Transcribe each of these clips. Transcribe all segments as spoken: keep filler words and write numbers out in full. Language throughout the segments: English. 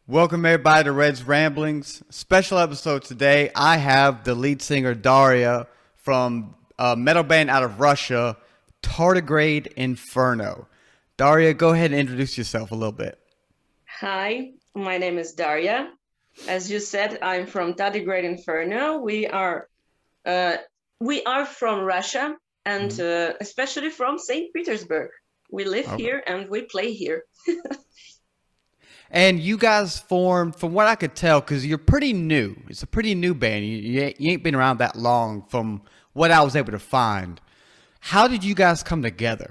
Welcome everybody to Red's Ramblings. Special episode today. I have the lead singer Daria from a metal band out of Russia, Tardigrade Inferno. Daria, go ahead and introduce yourself a little bit. Hi, my name is Daria. As you said, I'm from Tardigrade Inferno. We are uh, we are from Russia and mm-hmm. uh, especially from Saint Petersburg. We live okay. here and we play here. And you guys formed, from what I could tell, because you're pretty new. It's a pretty new band. You, you, you ain't been around that long from what I was able to find. How did you guys come together?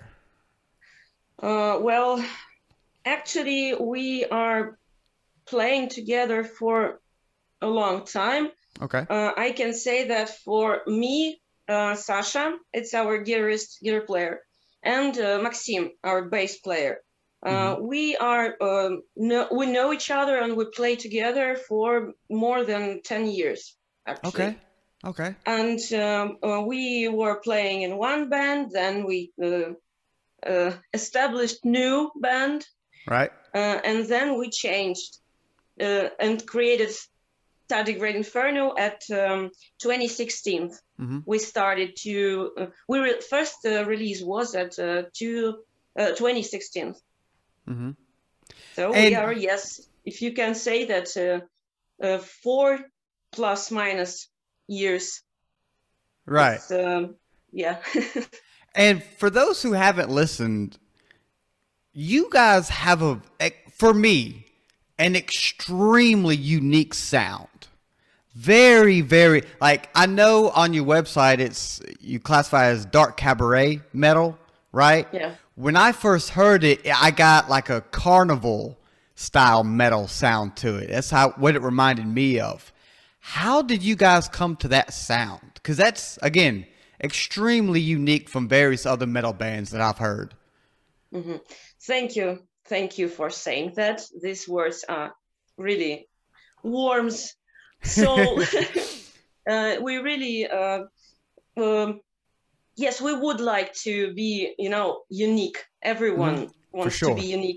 Uh, well, actually, we are playing together for a long time. Okay. Uh, I can say that for me, uh, Sasha, it's our guitarist, guitar player, and uh, Maxim, our bass player. Uh, mm-hmm. We are um, no, we know each other and we play together for more than ten years, actually. Okay. Okay. And um, uh, we were playing in one band, then we uh, uh, established new band, right? Uh, and then we changed uh, and created Tardigrade Inferno at um, twenty sixteen. Mm-hmm. We started to uh, we re- first uh, release was at uh, two, uh, twenty sixteen. Mm-hmm. So and we are, yes, if you can say that, uh, uh, four plus minus years. Right. Um, yeah. And for those who haven't listened, you guys have a, for me, an extremely unique sound. Very, very, like, I know on your website it's, you classify as dark cabaret metal, right? Yeah. When I first heard it, I got like a carnival style metal sound to it. That's how what it reminded me of. How did you guys come to that sound? Because that's, again, extremely unique from various other metal bands that I've heard. Mm-hmm. Thank you. Thank you for saying that. These words are really warms soul. uh, we really... Uh, um, Yes, we would like to be, you know, unique. Everyone mm, wants sure. to be unique.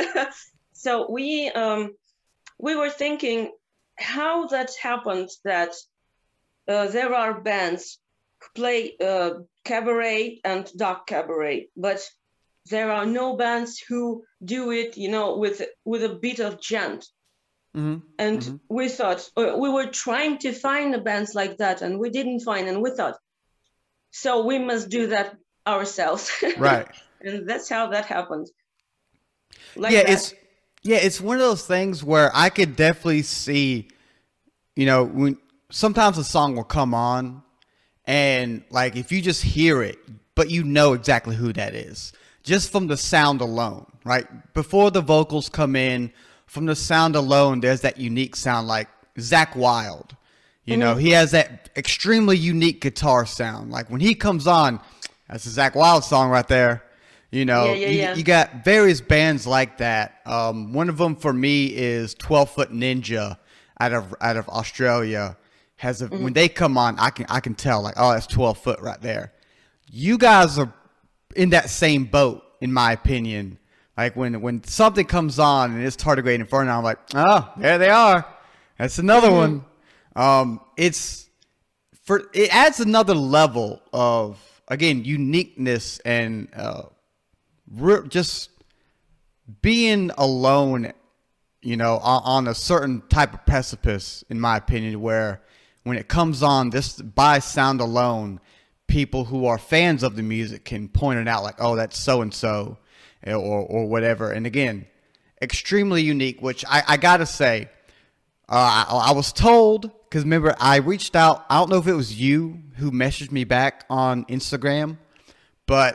So we um, we were thinking how that happened that uh, there are bands who play uh, cabaret and dark cabaret, but there are no bands who do it, you know, with with a bit of gent. Mm-hmm. And mm-hmm. we thought uh, we were trying to find the bands like that, and we didn't find. And we thought, so we must do that ourselves. Right. And that's how that happened. Like yeah, that. it's yeah, it's one of those things where I could definitely see, you know, when sometimes a song will come on and like if you just hear it, but you know exactly who that is. Just from the sound alone, right? Before the vocals come in, from the sound alone, there's that unique sound like Zakk Wylde. You know, mm-hmm. he has that extremely unique guitar sound. Like when he comes on, that's a Zakk Wylde song right there. You know, yeah, yeah, you, yeah. you got various bands like that. Um, one of them for me is twelve Foot Ninja out of out of Australia. Has a, mm-hmm. when they come on, I can I can tell like, oh, that's twelve Foot right there. You guys are in that same boat, in my opinion. Like when when something comes on and it's Tardigrade Inferno, I'm like, oh, there they are. That's another mm-hmm. one. Um, it's for, it adds another level of, again, uniqueness and, uh, re- just being alone, you know, on, on a certain type of precipice, in my opinion, where when it comes on this by sound alone, people who are fans of the music can point it out like, oh, that's so-and-so or, or whatever. And again, extremely unique, which I, I gotta say, Uh, I, I was told, because remember, I reached out. I don't know if it was you who messaged me back on Instagram, but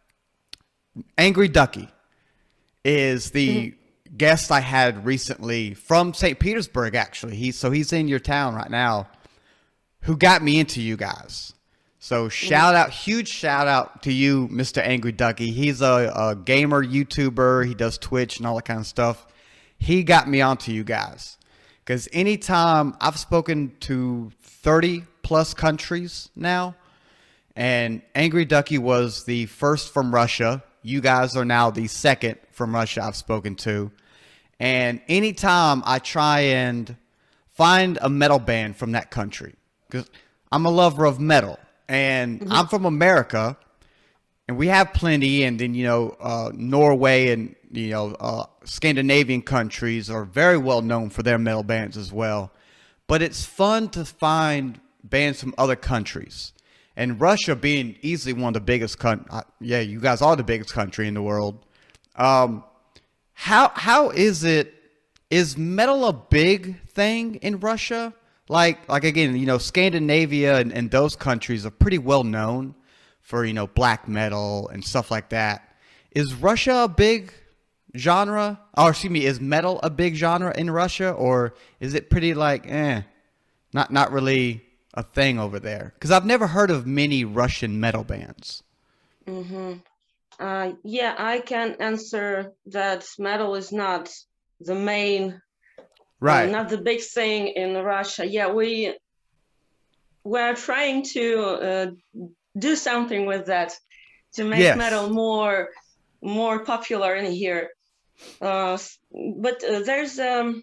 Angry Ducky is the mm-hmm. guest I had recently from Saint Petersburg, actually. He, so he's in your town right now, who got me into you guys. So shout out, huge shout out to you, Mister Angry Ducky. He's a, a gamer YouTuber. He does Twitch and all that kind of stuff. He got me onto you guys. Because anytime I've spoken to thirty plus countries now, and Angry Ducky was the first from Russia. You guys are now the second from Russia I've spoken to. And anytime I try and find a metal band from that country, because I'm a lover of metal, and Mhm. I'm from America, and we have plenty, and then, you know, uh, Norway and, you know, uh, Scandinavian countries are very well known for their metal bands as well. But it's fun to find bands from other countries. And Russia being easily one of the biggest countries, uh, yeah, you guys are the biggest country in the world. Um, how how is it? Is metal a big thing in Russia? Like like again, you know, Scandinavia and, and those countries are pretty well known for, you know, black metal and stuff like that. Is Russia a big genre? Or excuse me, is metal a big genre in Russia, or is it pretty like eh, not not really a thing over there? Because I've never heard of many Russian metal bands. Mhm. Uh, yeah, I can answer that metal is not the main, uh, Right. not the big thing in Russia. Yeah, we we're trying to uh, do something with that to make metal Yes. more more popular in here. Uh, but uh, there's, um,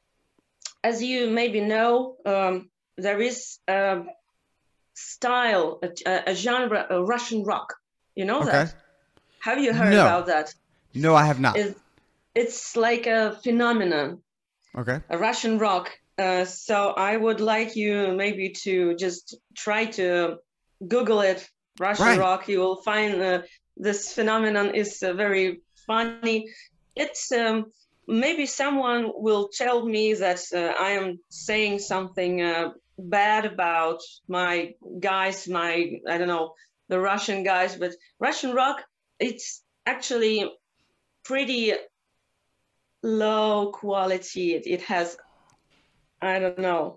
as you maybe know, um, there is a style, a, a genre, a Russian rock. You know Okay. that? Have you heard No. about that? No, I have not. It, it's like a phenomenon, Okay. a Russian rock. Uh, so I would like you maybe to just try to Google it, Russian Right. rock. You will find uh, this phenomenon is uh, very funny. It's um, maybe someone will tell me that uh, I am saying something uh, bad about my guys, my, I don't know, the Russian guys, but Russian rock, it's actually pretty low quality. It, it has, I don't know.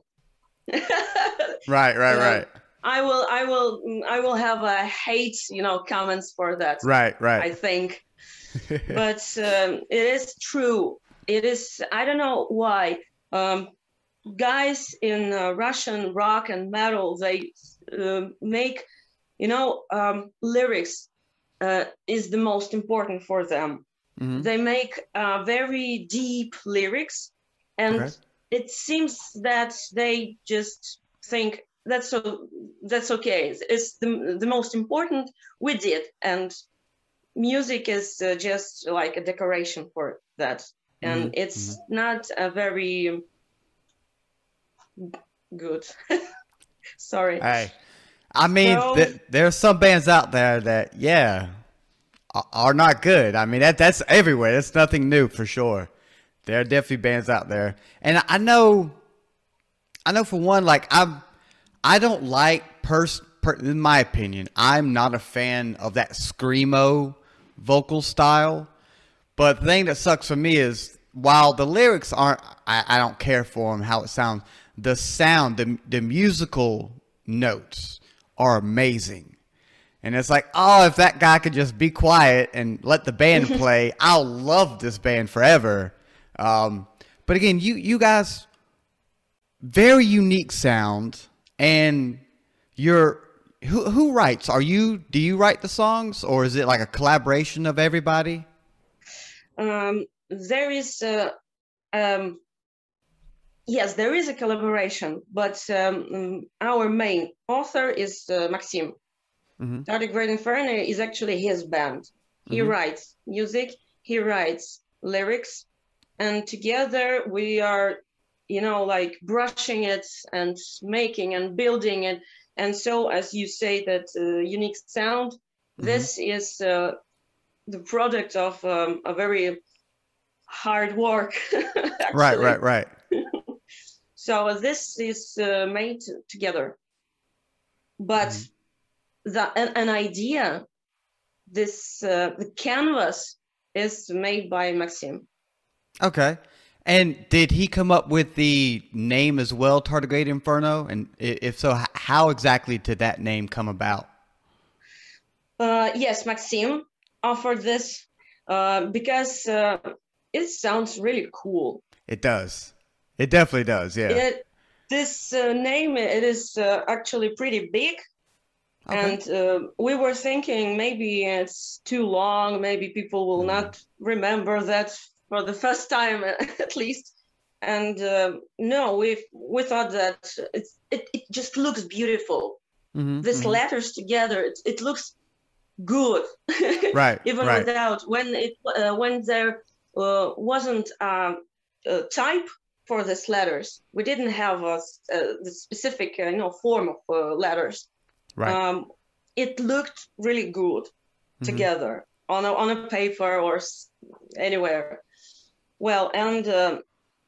Right, right, um, right. I will, I will, I will have a hate, you know, comments for that. Right, right. I think, but um, it is true. It is. I don't know why. Um, guys in uh, Russian rock and metal, they uh, make, you know, um, lyrics uh, is the most important for them. Hmm. They make uh, very deep lyrics, and Okay. it seems that they just think that's so that's okay. It's the the most important we did, and music is uh, just like a decoration for that, Hmm. and Hmm. it's not a very good. Sorry. Hey, I mean, So th- there are some bands out there that, yeah, a- are not good. I mean, that that's everywhere. That's nothing new for sure. There are definitely bands out there, and I know, I know for one, like I'm, I don't like pers. Per, in my opinion, I'm not a fan of that screamo vocal style. But the thing that sucks for me is while the lyrics aren't, I, I don't care for them, how it sounds, the sound, the, the musical notes are amazing. And it's like, oh, if that guy could just be quiet and let the band play, I'll love this band forever. Um, but again, you, you guys, very unique sound. And you're, who, who writes? Are you, do you write the songs, or is it like a collaboration of everybody? um, there is, uh, um, yes, there is a collaboration, but um, mm, our main author is uh, Maxim. Mm-hmm. Tardigrade Inferno is actually his band. He Mm-hmm. writes music, he writes lyrics, and together we are, you know, like brushing it and making and building it. And so, as you say, that uh, unique sound, Mm-hmm. this is uh, the product of um, a very hard work, Right, actually. right, right. So this is uh, made together, but Mhm. the an, an idea, this uh, the canvas is made by Maxim. Okay. And did he come up with the name as well, Tardigrade Inferno? And i- if so, h- how exactly did that name come about? Uh, yes, Maxim offered this uh, because uh, it sounds really cool. It does. It definitely does. Yeah. It this uh, name it is uh, actually pretty big, Okay. and uh, we were thinking maybe it's too long, maybe people will Mm. not remember that for the first time at least. And uh, no, we we thought that it's, it, it just looks beautiful. Mm-hmm, These mm-hmm. letters together, it, it looks good. Right. Even right. without, when it uh, when there uh, wasn't um, a type for these letters, we didn't have a, a the specific uh, you know form of uh, letters. Right. Um, it looked really good Mm-hmm. together on a on a paper or s- anywhere. Well, and uh,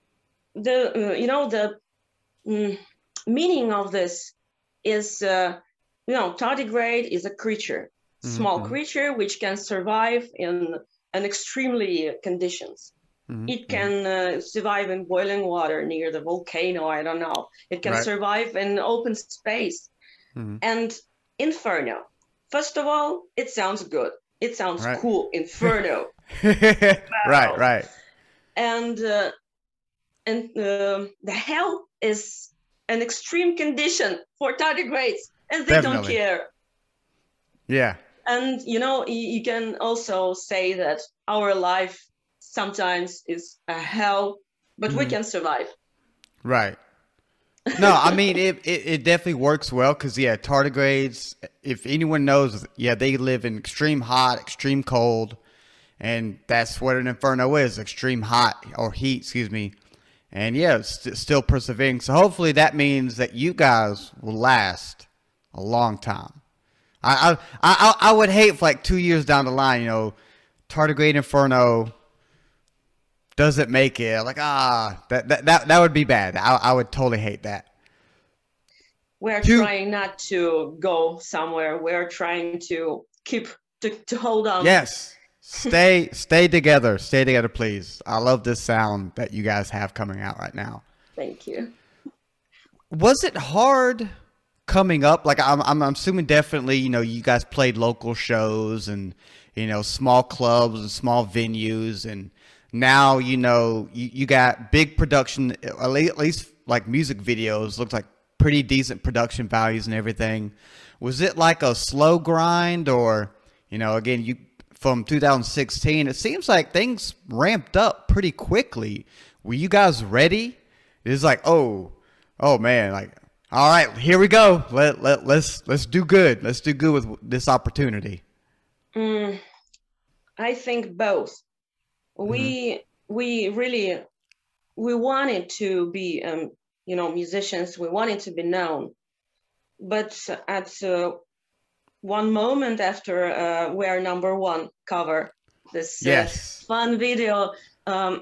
the uh, you know the mm, meaning of this is uh, you know tardigrade is a creature, small Mm-hmm. creature which can survive in an extremely conditions. Mm-hmm. It can uh, survive in boiling water near the volcano. I don't know. It can Right. survive in open space. Mm-hmm. And Inferno. First of all, it sounds good. It sounds Right. cool. Inferno. Right. Right. And uh, and uh, the hell is an extreme condition for tardigrades, and they don't Definitely. care. Yeah. And you know, you, you can also say that our life sometimes is a hell, but we Mhm. can survive. Right. No, I mean it. It, it definitely works well because yeah, tardigrades. If anyone knows, yeah, they live in extreme hot, extreme cold, and that's what an inferno is: extreme hot or heat. Excuse me. And yeah, it's st- still persevering. So hopefully that means that you guys will last a long time. I I I, I would hate if like two years down the line, you know, tardigrade inferno doesn't make it. Like ah, that that that, that would be bad. I I would totally hate that. We're Two- trying not to go somewhere. We're trying to keep to, to hold on. Yes. Stay stay together. Stay together, please. I love this sound that you guys have coming out right now. Thank you. Was it hard coming up? Like I'm I'm assuming definitely, you know, you guys played local shows and, you know, small clubs and small venues, and now, you know, you, you got big production, at le- at least like music videos, looks like pretty decent production values and everything. Was it like a slow grind, or, you know, again, you from two thousand sixteen, it seems like things ramped up pretty quickly. Were you guys ready? It's like, oh, oh man, like, all right, here we go. Let let let's let's do good. Let's do good with this opportunity. Mm, I think both. We Mm-hmm. we really we wanted to be um, you know musicians. We wanted to be known, but at uh, one moment after uh, we are number one cover, this uh, Yes. fun video, um,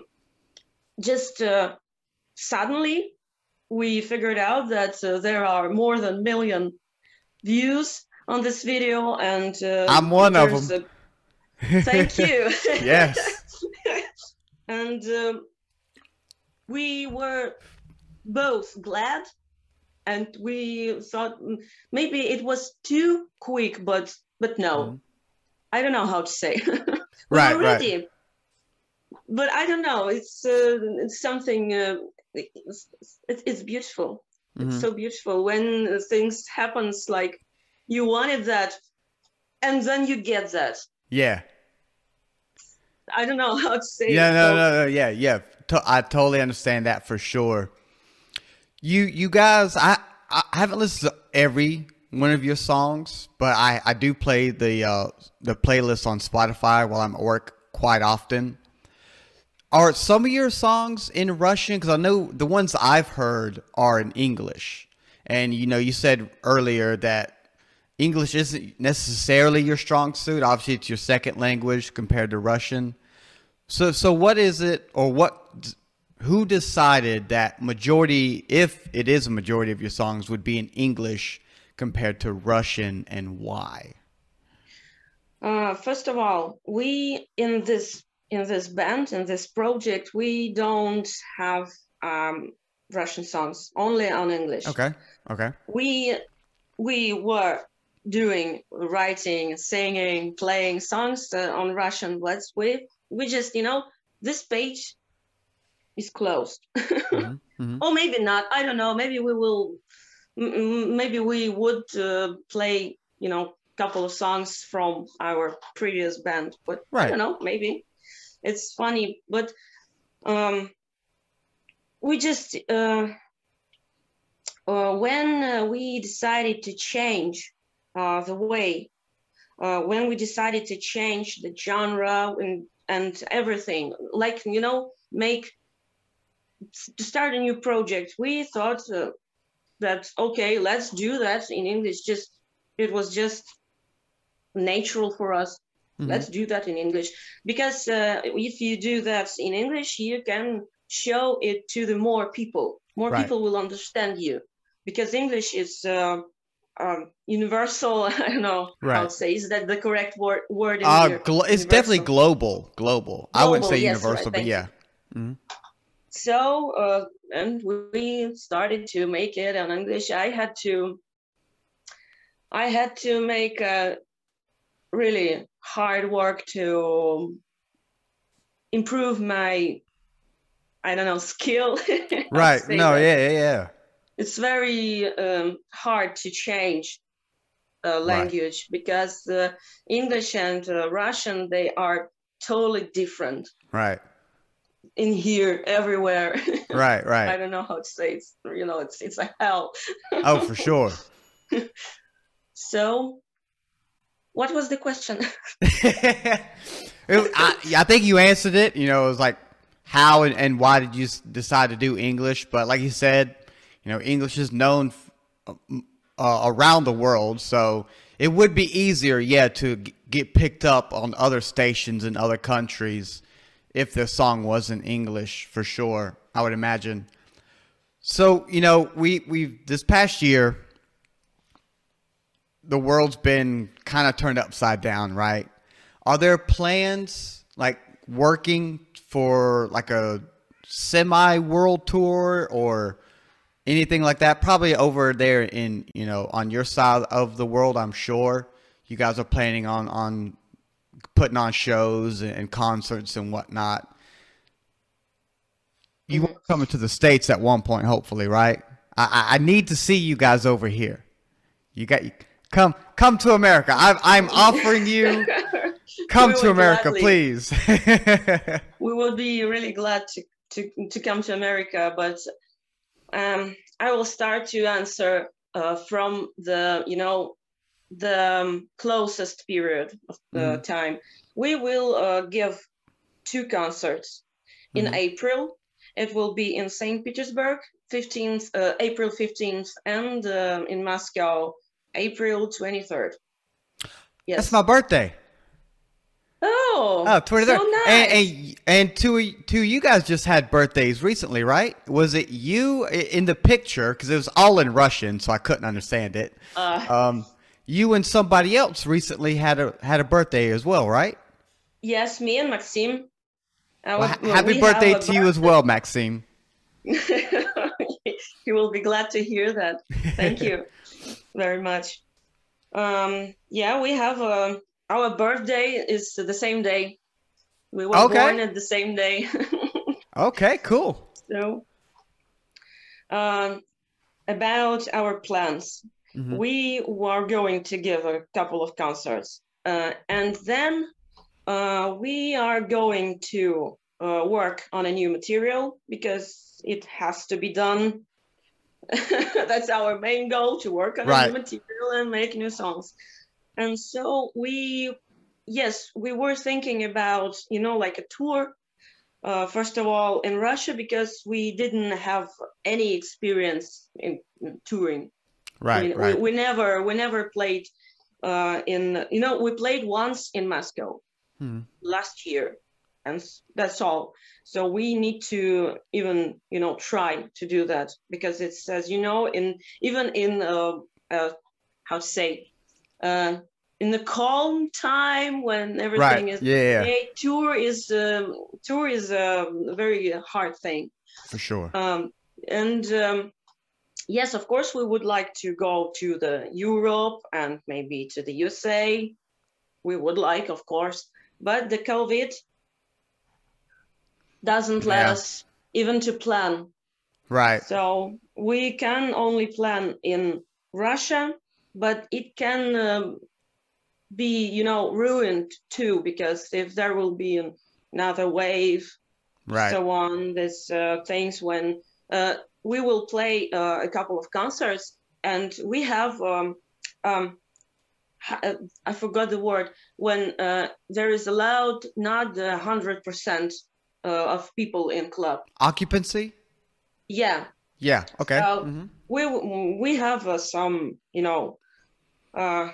just uh, suddenly we figured out that uh, there are more than a million views on this video, and uh, I'm one of there's them. a- thank you. Yes. And um, we were both glad, and we thought mm, maybe it was too quick, but but no, Mhm. I don't know how to say. We Right, were right. ready, but I don't know. It's uh, it's something. Uh, it's, it's it's beautiful. It's Mhm. so beautiful when things happens like you wanted that, and then you get that. Yeah. I don't know how to say Yeah, it. no, So no, no, yeah, yeah. To- I totally understand that for sure. You, you guys, I, I haven't listened to every one of your songs, but I, I do play the, uh, the playlist on Spotify while I'm at work quite often. Are some of your songs in Russian? Because I know the ones I've heard are in English, and you know, you said earlier that English isn't necessarily your strong suit. Obviously, it's your second language compared to Russian. So, so what is it, or what? Who decided that majority, if it is a majority of your songs, would be in English compared to Russian, and why? uh, first of all, we in this in this band in this project we don't have um, Russian songs, only on English. Okay. Okay. We we were doing writing, singing, playing songs uh, on Russian, but we we just you know this page is closed. Mm-hmm. Mm-hmm. Or maybe not. I don't know. Maybe we will. m- m- Maybe we would uh, play, you know, couple of songs from our previous band. But I Right. don't know. Maybe it's funny. But um, we just uh, uh, when uh, we decided to change uh, the way, uh, when we decided to change the genre and and everything, like you know, make to start a new project, we thought uh, that okay, let's do that in English. Just it was just natural for us. Mm-hmm. Let's do that in English, because uh, if you do that in English, you can show it to the more people. More Right. people will understand you, because English is uh, um, universal. I don't know Right. how to say. Is that the correct word? Word in Uh, here? glo- it's Universal. definitely global. Global. I wouldn't Global, say yes, universal, right, but thank yeah. you. Mm-hmm. So, uh, and we started to make it in English. I had to, I had to make a really hard work to improve my, I don't know, skill. Right. No. That. Yeah. Yeah. Yeah. It's very um, hard to change a language, right, because uh, English and uh, Russian, they are totally different. Right. In here, everywhere. Right. Right. I don't know how to say it. You know, it's it's a hell. Oh, for sure. So, what was the question? it, I, I think you answered it. You know, it was like, how and, and why did you decide to do English? But like you said, you know, English is known uh, around the world, so it would be easier, yeah, to get picked up on other stations in other countries if the song was in English, for sure, I would imagine. So, you know, we we this past year, the world's been kind of turned upside down, right? Are there plans like working for like a semi-world tour or anything like that? Probably over there in, you know, on your side of the world, I'm sure you guys are planning on, on putting on shows and concerts and whatnot. You Mm-hmm. will be coming to the States at one point, hopefully, right? I, I need to see you guys over here. You got come come to America. I'm I'm offering you come to America, gladly. Please. We will be really glad to to to come to America, but um, I will start to answer uh, from the you know the um, closest period of the mm-hmm. time. We will uh, give two concerts in mm-hmm. April. It will be in Saint Petersburg, fifteenth, uh, April fifteenth, and uh, in Moscow, April twenty-third. Yes. That's my birthday. Oh, oh twenty-third. So nice. And, and, and two, two you guys just had birthdays recently, right? Was it you in the picture? Because it was all in Russian, so I couldn't understand it. Uh, um, you and somebody else recently had a had a birthday as well, right? Yes, me and Maxim. Well, well, happy birthday to birthday. you as well, Maxime. He will be glad to hear that. Thank you very much. Um, yeah, we have a, our birthday is the same day. We were okay. born at the same day. Okay, cool. So, um, about our plans, mm-hmm. we were going to give a couple of concerts, uh, and then Uh, we are going to uh, work on a new material because it has to be done. That's our main goal, to work on right. a new material and make new songs. And so we, yes, we were thinking about, you know, like a tour. Uh, first of all, in Russia, because we didn't have any experience in, in touring. Right, we, right. We, we never, we never played uh, in, you know, we played once in Moscow. Hmm. Last year, and that's all. So we need to even, you know, try to do that, because it's, as you know, in even in uh, uh how to say, uh, in the calm time when everything right. is yeah, yeah. tour is um, tour is a very hard thing for sure. Um, and um, yes, of course, we would like to go to the Europe and maybe to the U S A. We would like, of course. But the COVID doesn't let yeah. us even to plan. Right. So we can only plan in Russia, but it can um, be, you know, ruined too, because if there will be an, another wave, Right. so on. There's uh, things when uh, we will play uh, a couple of concerts, and we have um, um, uh, I forgot the word, when uh, there is allowed not a hundred percent uh, of people in club. Occupancy? Yeah. Yeah. Okay. So Mm-hmm. we we have uh, some, you know, uh,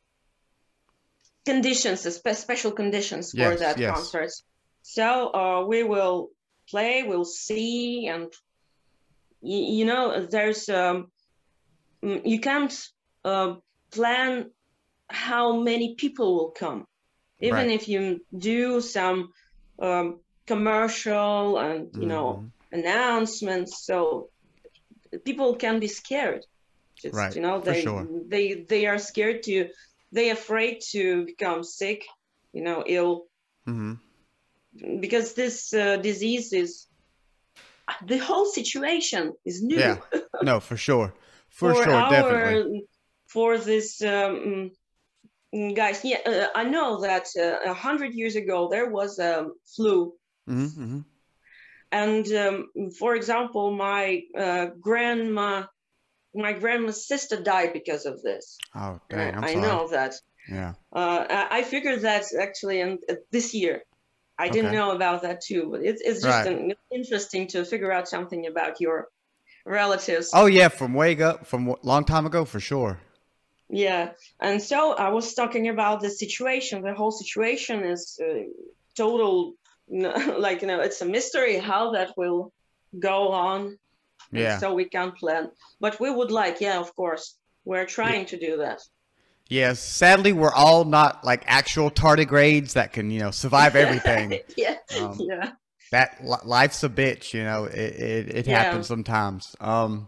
conditions, spe- special conditions for Yes. that Yes. concerts. So uh, we will play, we'll see, and you, you know, there's um, you can't uh, plan how many people will come. Even Right. if you do some um, commercial and you know Mm-hmm. announcements, so people can be scared. Just Right. you know For they sure. they they are scared to, they afraid to become sick, you know, ill, Mm-hmm. because this uh, disease is, the whole situation is Yeah. new No, for sure. For for sure. Definitely. our, for this um, guys. Yeah, uh, I know that uh, a hundred years ago there was a um, flu. Mm-hmm. Mm-hmm. And um, for example, my uh, grandma, my grandma's sister died because of this. Oh, And I, dang. I'm I sorry. know that. Yeah. Uh, I I figured that actually in uh, this year. I didn't Okay. know about that too, but it's it's just Right. an, interesting to figure out something about your relatives. Oh, yeah. From way up, from a long time ago, for sure. Yeah, and so I was talking about the situation. The whole situation is uh, total, like you know, it's a mystery how that will go on, and Yeah. so we can't plan. But we would like, yeah, of course, we're Yeah. trying to do that. Yes. Sadly, we're all not like actual tardigrades that can, you know, survive everything. Yeah, Um, yeah, that li- life's a bitch, you know. It it, it yeah. happens sometimes. Um.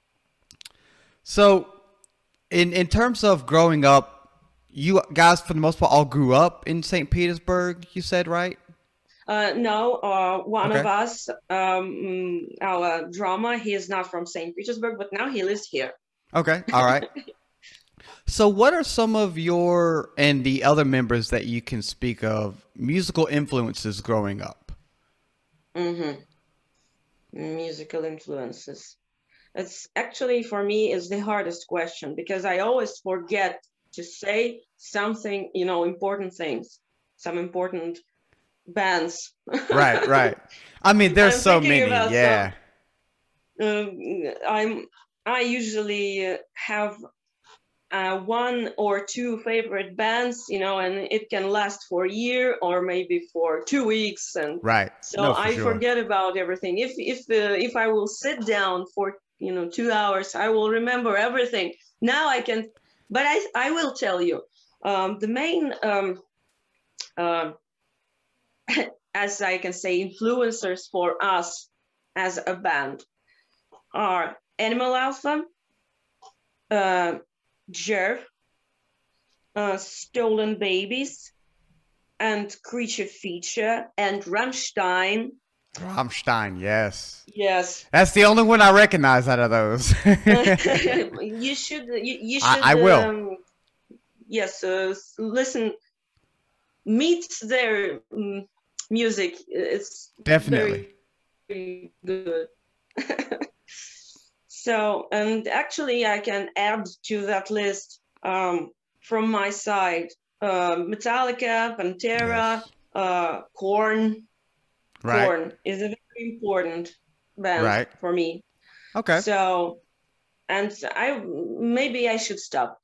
So, in in terms of growing up, you guys for the most part all grew up in Saint Petersburg. You said, right? Uh, no, uh, one of Okay. us, um, mm, our drama, he is not from Saint Petersburg, but now he lives here. Okay. All right. So, what are some of your and the other members that you can speak of musical influences growing up? Mm-hmm. Musical influences. It's actually for me is the hardest question because I always forget to say something, you know, important things, some important bands. Right, right. I mean, there's I'm so thinking many. about some. Yeah. Um, I'm I usually uh, have uh, one or two favorite bands, you know, and it can last for a year or maybe for two weeks, and Right. so No, for I sure. forget about everything. If if uh, if I will sit down for you know two hours, I will remember everything. Now I can, but I I will tell you, um, the main um, uh, as I can say influencers for us as a band are Animal Alpha, uh, Jerv, uh, Stolen Babies, and Creature Feature, and Rammstein. Rammstein, yes. Yes. That's the only one I recognize out of those. you should you, you I, should I will. um, yes uh, listen, meet their um, music. It's Definitely. very good. So, and actually I can add to that list um, from my side uh, Metallica, Pantera, Yes. uh, Korn. Right. Korn is a very important band Right. for me. Okay. So, and I maybe I should stop.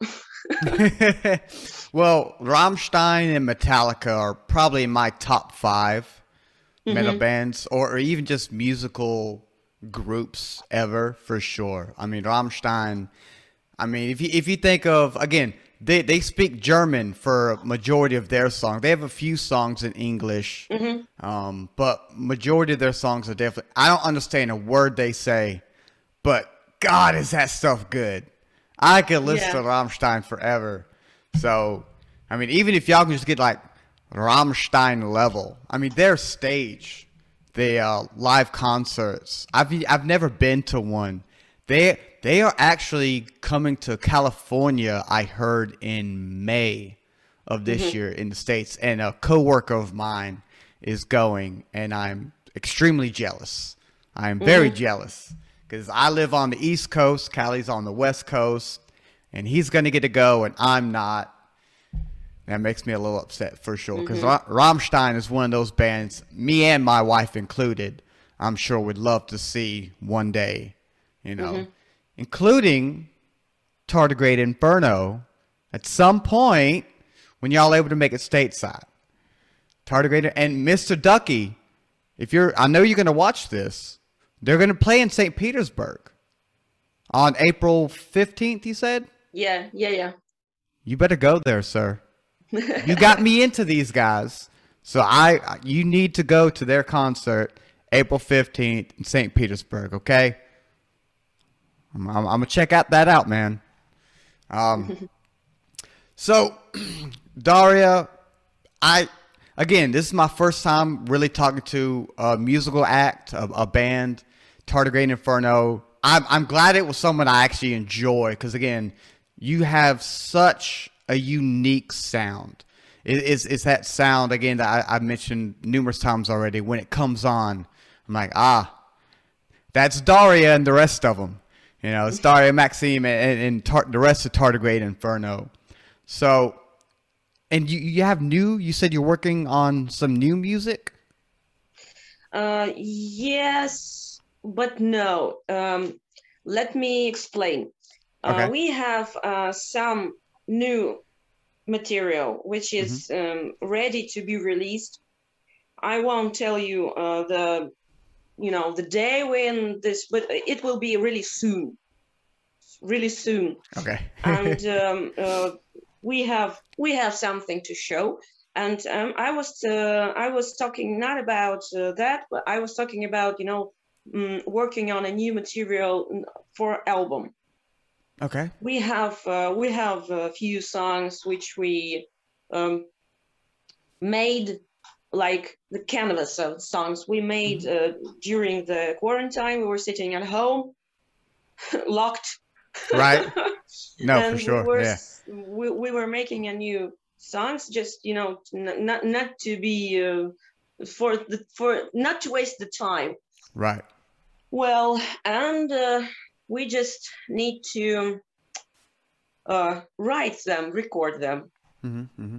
Well, Rammstein and Metallica are probably my top five metal Hmm. bands, or, or even just musical groups ever, for sure. I mean, Rammstein. I mean, if you if you think of again, they they speak German for a majority of their songs. They have a few songs in English, Hmm. um, but majority of their songs are definitely. I don't understand a word they say, but God, is that stuff good? I could listen Yeah. to Rammstein forever. So, I mean, even if y'all can just get like Rammstein level, I mean, their stage, the uh, live concerts. I've I've never been to one. They they are actually coming to California. I heard in May of this Hmm. year in the States, and a coworker of mine is going, and I'm extremely jealous. I am very Mm-hmm. jealous because I live on the East Coast, Callie's on the West Coast, and he's going to get to go, and I'm not. That makes me a little upset for sure because Mm-hmm. Rammstein is one of those bands, me and my wife included, I'm sure would love to see one day, you know, Mm-hmm. including Tardigrade Inferno at some point when y'all able to make it stateside. Tardigrade and Mister Ducky, if you're, I know you're going to watch this. They're going to play in Saint Petersburg on April fifteenth, you said? Yeah, yeah, yeah. You better go there, sir. You got me into these guys. So I you need to go to their concert April fifteenth in Saint Petersburg, okay? I'm, I'm, I'm going to check out that out, man. Um, so, Daria, I again, this is my first time really talking to a musical act, a, a band, Tardigrade Inferno. I'm I'm glad it was someone I actually enjoy because again, you have such a unique sound. It, it's it's that sound again that I, I've mentioned numerous times already. When it comes on, I'm like, ah, that's Daria and the rest of them. You know, it's Daria, Maxime, and, and tar- the rest of Tardigrade Inferno. So, and you you have new. You said you're working on some new music. Uh, yes, but no. Um, let me explain. Uh, Okay. we have uh, some new material which Mm-hmm. is um, ready to be released. I won't tell you uh, the you know the day when this, but it will be really soon, really soon. Okay. And um, uh, we have we have something to show. And um, I was uh, I was talking not about uh, that, but I was talking about you know um, working on a new material for album. Okay. We have uh, we have a few songs which we um, made, like the canvas of songs we made Mm-hmm. uh, during the quarantine. We were sitting at home, locked, Right. No, for and we sure. were Yeah. we, we were making a new songs, just you know n- not not to be uh, for the for not to waste the time. Right. Well, and uh, we just need to uh, write them, record them. Mm-hmm. Mm-hmm.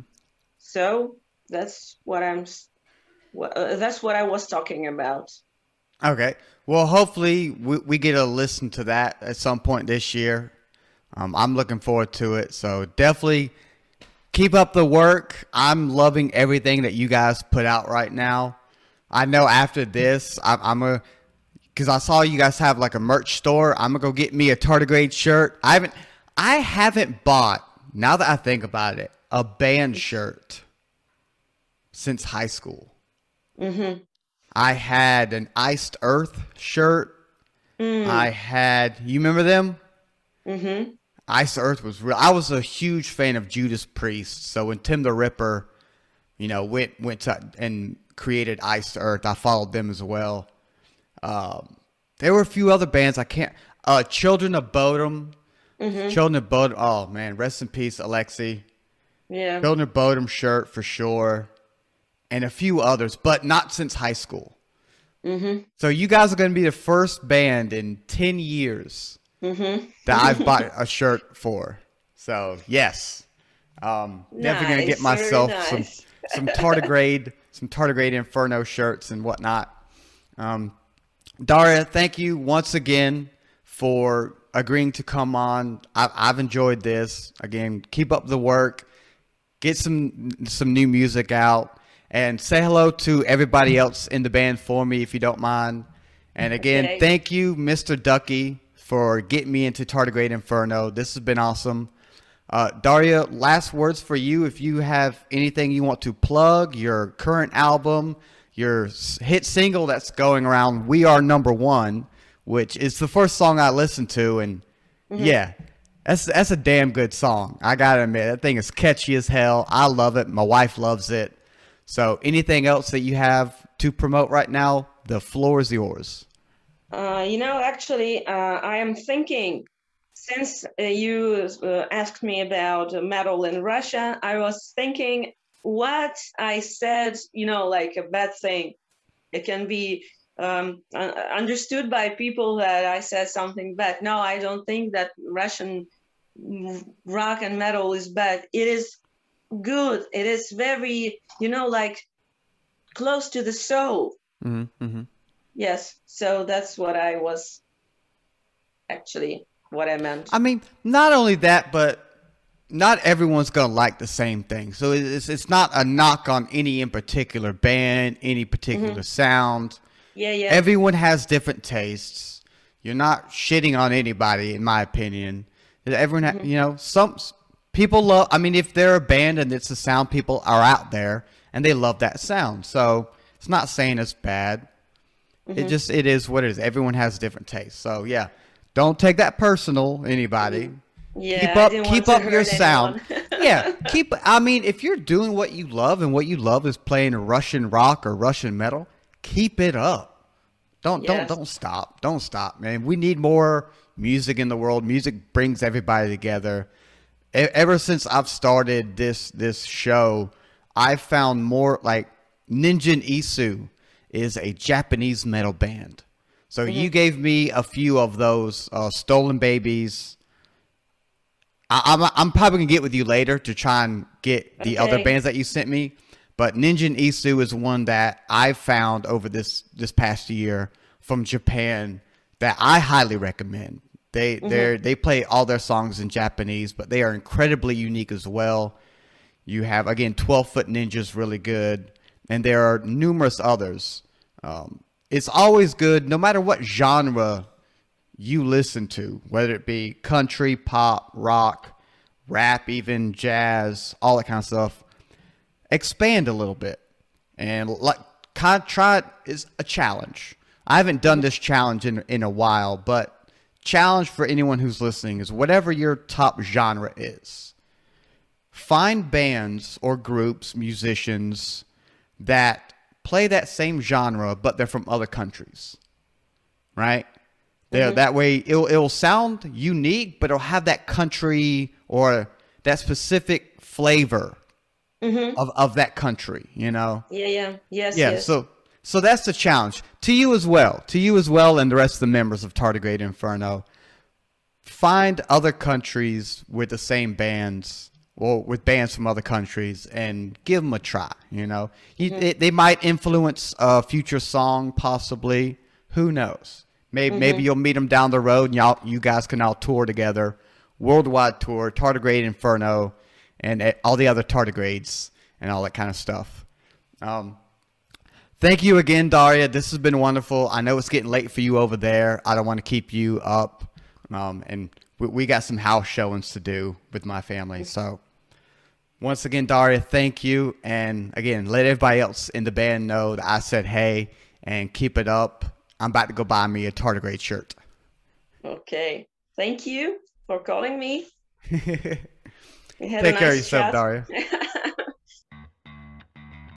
So that's what I'm. s- wha- Uh, that's what I was talking about. Okay. Well, hopefully we, we get to listen to that at some point this year. Um, I'm looking forward to it. So definitely keep up the work. I'm loving everything that you guys put out right now. I know after this, I'm, I'm a because I saw you guys have like a merch store. I'm gonna go get me a Tardigrade shirt. I haven't, I haven't bought. Now that I think about it, a band shirt since high school. Mm-hmm. I had an Iced Earth shirt. I Mm. had, you remember them? Mm-hmm. Iced Earth was real. I was a huge fan of Judas Priest. So when Tim the Ripper, you know, went went to and created Iced Earth, I followed them as well. Um, there were a few other bands I can't. Uh, Children of Bodom. Mm-hmm. Children of Bodom. Oh man, rest in peace, Alexi. Yeah. Children of Bodom shirt for sure, and a few others, but not since high school. Mm-hmm. So you guys are going to be the first band in ten years that I've Mm-hmm. bought a shirt for. So yes, um, definitely going to get Nice, very myself some nice. some tardigrade some tardigrade Inferno shirts and whatnot. Um, Daria, thank you once again for agreeing to come on. I've, I've enjoyed this. Again, keep up the work. Get some some new music out. And say hello to everybody else in the band for me if you don't mind. And again, Okay. thank you, Mister Ducky, for getting me into Tardigrade Inferno. This has been awesome. Uh, Daria, last words for you. If you have anything you want to plug, your current album, your s- hit single that's going around, We Are Number One, which is the first song I listened to. And Mm-hmm. yeah, that's, that's a damn good song. I got to admit, that thing is catchy as hell. I love it. My wife loves it. So anything else that you have to promote right now, the floor is yours. Uh, you know, actually, uh, I am thinking, since uh, you uh, asked me about uh, metal in Russia, I was thinking what I said, you know, like a bad thing it can be um, understood by people that I said something bad. No, I don't think that Russian rock and metal is bad. It is good. It is very, you know, like close to the soul. Mm-hmm, mm-hmm. Yes. So that's what I was actually what I meant. I mean, not only that, but not everyone's gonna like the same thing. So it's it's not a knock on any in particular band, any particular mm-hmm. sound. Yeah, yeah. Everyone has different tastes. You're not shitting on anybody, in my opinion. Everyone, ha- mm-hmm. you know, some people love. I mean, if they're a band and it's a sound, people are out there and they love that sound. So it's not saying it's bad. Mm-hmm. It just it is what it is. Everyone has different tastes. So yeah, don't take that personal, anybody. Mm-hmm. Yeah, keep up, I didn't keep want to up your hurt sound. anyone. Yeah, keep. I mean, if you're doing what you love and what you love is playing Russian rock or Russian metal, keep it up. Don't Yes. don't don't stop. Don't stop, man. We need more music in the world. Music brings everybody together. E- ever since I've started this this show, I've found more like Ninja Isu is a Japanese metal band. So Mm-hmm. you gave me a few of those uh, Stolen Babies. I, I'm I'm probably gonna get with you later to try and get the Okay. other bands that you sent me. But Ninja Isu is one that I found over this this past year from Japan that I highly recommend. They Mm-hmm. they they play all their songs in Japanese, but they are incredibly unique as well. You have again twelve Foot Ninja's really good, and there are numerous others. Um, it's always good, no matter what genre you listen to, whether it be country, pop, rock, rap, even jazz, all that kind of stuff. Expand a little bit and like kind of try it is a challenge. I haven't done this challenge in in a while, but challenge for anyone who's listening is whatever your top genre is. Find bands or groups, musicians that play that same genre, but they're from other countries, right? There, Mm-hmm. that way it'll it'll sound unique, but it'll have that country or that specific flavor Mm-hmm. of, of that country, you know? Yeah, yeah. Yes, Yeah, yes. so so that's the challenge. To you as well. To you as well and the rest of the members of Tardigrade Inferno. Find other countries with the same bands, or with bands from other countries, and give them a try, you know? You, Mm-hmm. it, they might influence a future song, possibly. Who knows? Maybe, Mm-hmm. maybe you'll meet them down the road, and y'all, you guys can all tour together. Worldwide tour, Tardigrade Inferno, and uh, all the other tardigrades and all that kind of stuff. Um, thank you again, Daria. This has been wonderful. I know it's getting late for you over there. I don't want to keep you up. Um, and we, we got some house showings to do with my family. So once again, Daria, thank you. And again, let everybody else in the band know that I said hey, and keep it up. I'm about to go buy me a tardigrade shirt. Okay. Thank you for calling me. We had Take a care of nice yourself, chat. Daria.